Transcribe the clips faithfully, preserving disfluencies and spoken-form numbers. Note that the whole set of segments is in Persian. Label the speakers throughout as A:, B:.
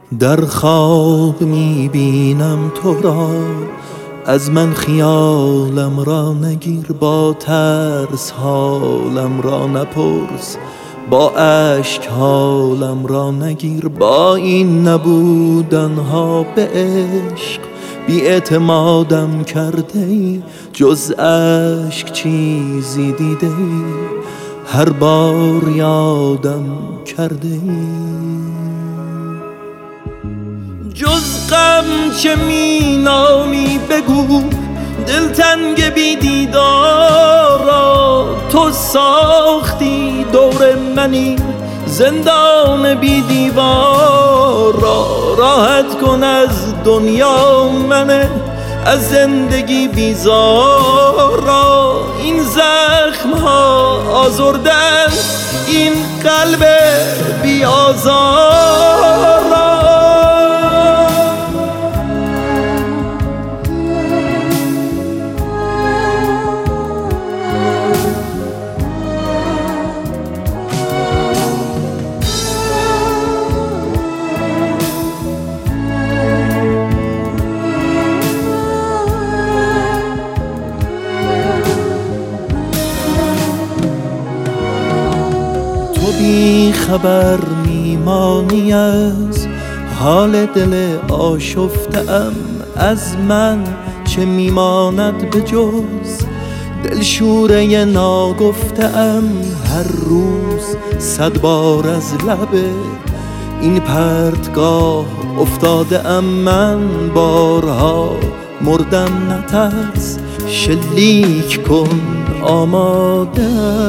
A: در خواب میبینم تو را، از من خیالم را نگیر، با ترس حالم را نپرس، با اشک حالم را نگیر. با این نبودن ها به عشق بی اعتمادم کرده ای، جز اشک چیزی دیده ای هر بار یادم کرده ای. جز غم چه می نامی بگو، دلتنگ بی دیدارا، تو ساختی دور منی زندان بی دیوار را. راحت کن از دنیا منه، از زندگی بیزار را. این زخم ها آزردن این قلب بی آزار را. بی خبر میمانی از حال دل آشفته ام، از من چه میماند به جز دلشوره ناگفته ام. هر روز صد بار از لب این پرتگاه افتاده ام من، بارها مردم نترس، شلیک کن آماده.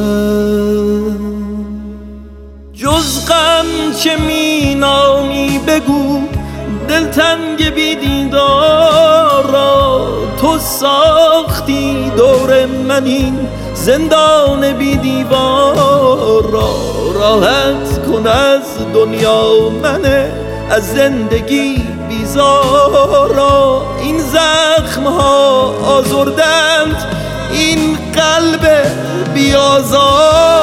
A: جز غم چه می نامی بگو، دلتنگ بی دیدار را. تو ساختی دور من این زندان بی دیوار را. راحت کن از دنیا منه، از زندگی بیزار را. این زخم ها آزردند این قلب بی آزار